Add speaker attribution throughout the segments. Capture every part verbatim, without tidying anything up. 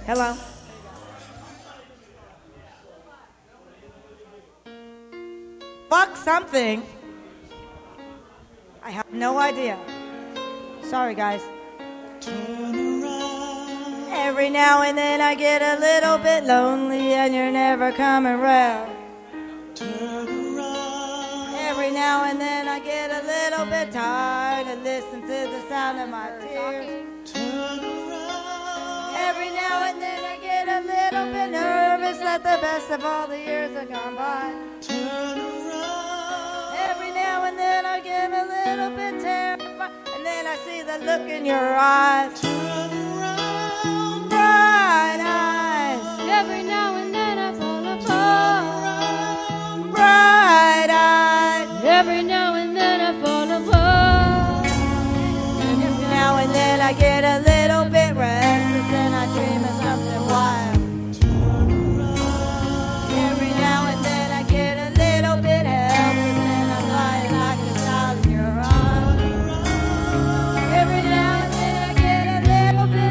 Speaker 1: Hello. Fuck something. I have no idea. Sorry, guys. Every now and then I get a little bit lonely and you're never coming round. Every now and then I get a little bit tired and listen to the sound of my tears. Every now and then I get a little bit nervous that the best of all the years have gone by. Every now and then I get a little bit terrified, and then I see the look in your eyes. Bright eyes.
Speaker 2: Every now and then I fall apart.
Speaker 1: Bright eyes.
Speaker 2: Every now and then I fall apart.
Speaker 1: Every now and then I get a little bit restless and I dream of something wild. Every now and then I get a little bit helpless and I'm lying like a child in your arms. Every now and then I get a little bit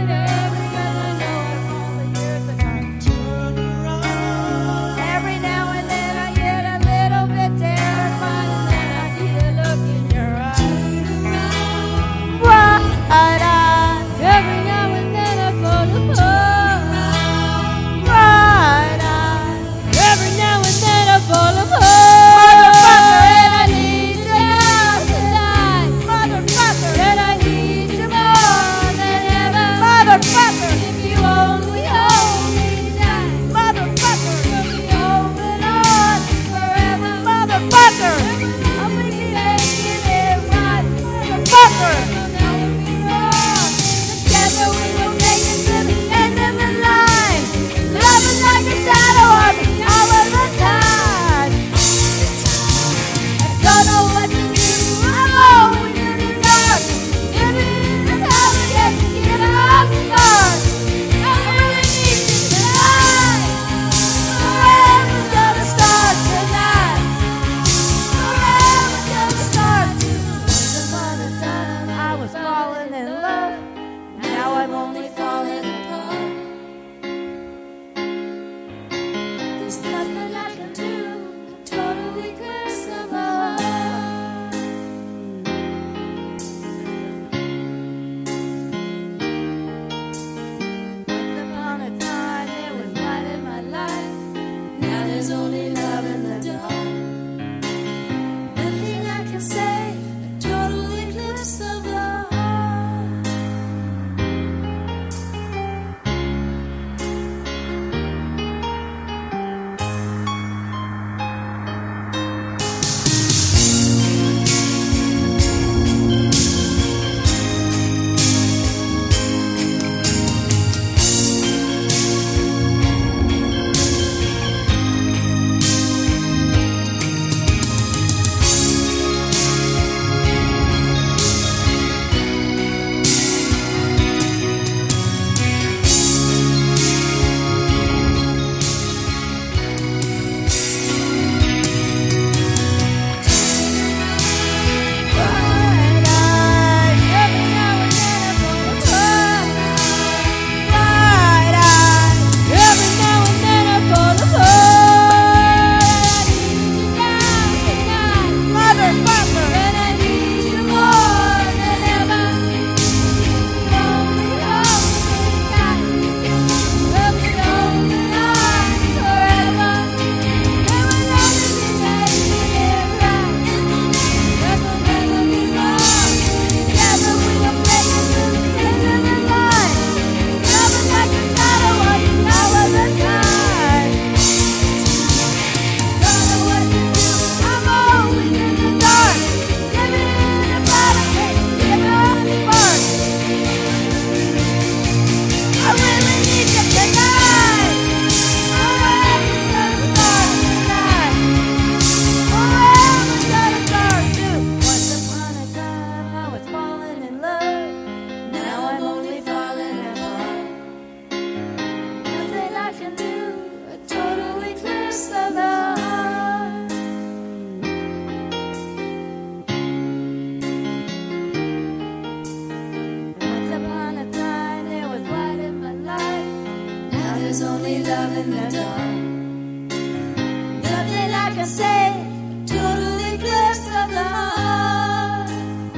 Speaker 1: There's only love in the dark. Nothing I can say. Total eclipse of the heart.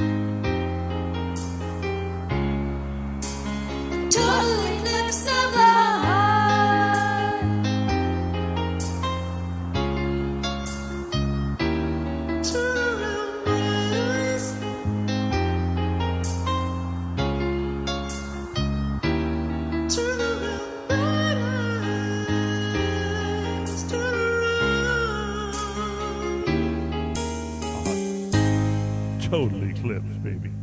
Speaker 1: Total eclipse of the heart. Turn around my eyes. Turn around my eyes. Turn around.
Speaker 3: Total eclipse, baby.